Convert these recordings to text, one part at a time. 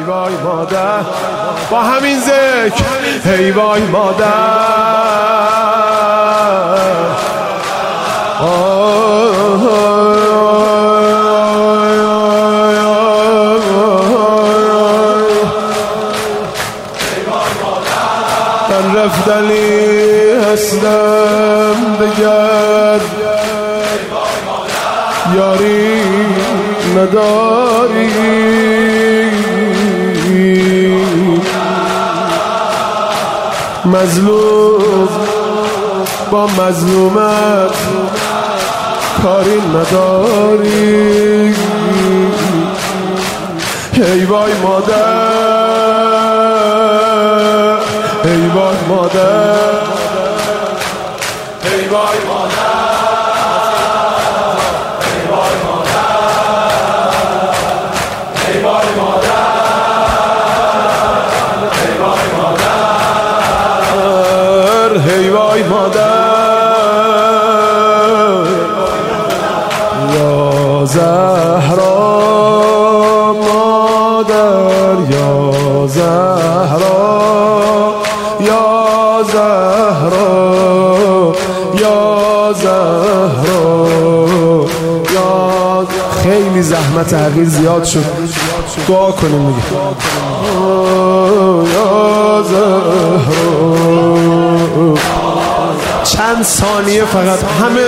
وای مادر، با همین ذکر ای وای مادر. من رفتنی هستم دگر، یاری نداری، مظلوم با مظلومت کاری نداری. ای وای مادر، ای وای مادر، ای وای مادر، ای وای مادر، ای وای مادر، ای وای مادر، ای وای مادر. یا زهرا مادر، یا زهرا، یا زهرا، یا زهرا، یا خیلی زحمت حقیر زیاد شد، دعا کنیم دیگه. یا زهرا، چند ثانیه فقط، همه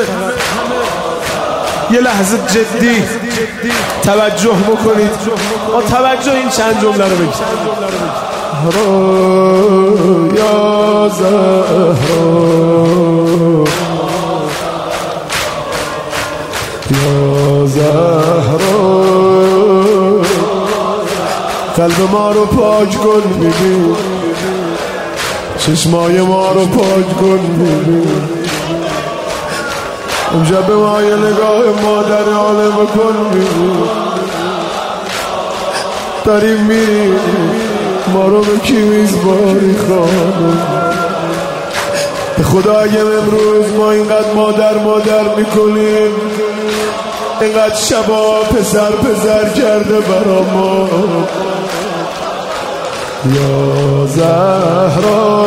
یه لحظه جدی توجه بکنید، با توجه این چند جمله رو بگید. یا زهرا، یا زهرا، قلب ما رو پاک کن ببین، چشمای ما رو پاک کن ببین، امشب به ما یه نگاه مادر عالم کن ببین. داریم میریم، ما رو به کی میزباری خانم؟ به خدا اگه امروز ما اینقدر مادر میکنیم، اینقدر شبا پسر کرده برا ما. یا زهرا،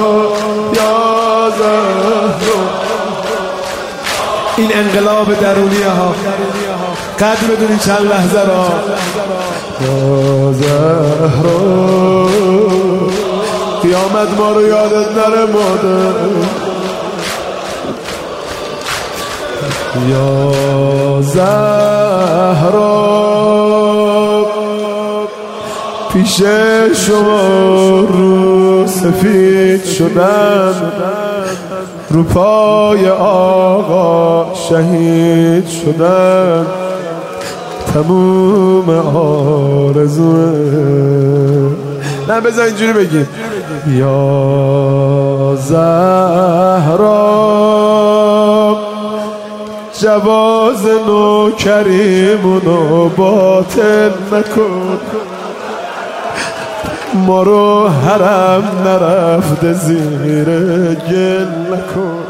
یا زهرا، این انقلاب درونیه ها، قدر بدونی چند لحظه را. یا زهرا، قیامت ما رو یادت نره مادر. یا زهرا، پیش شما رو سفید شدن، رو پای آقا شهید شدن، تموم آرزوه. نه بذار اینجوری بگیم. یا زهرا، جواز نوکریمونو باطل نکن، ما رو حرم نرفته زیر گل نکن.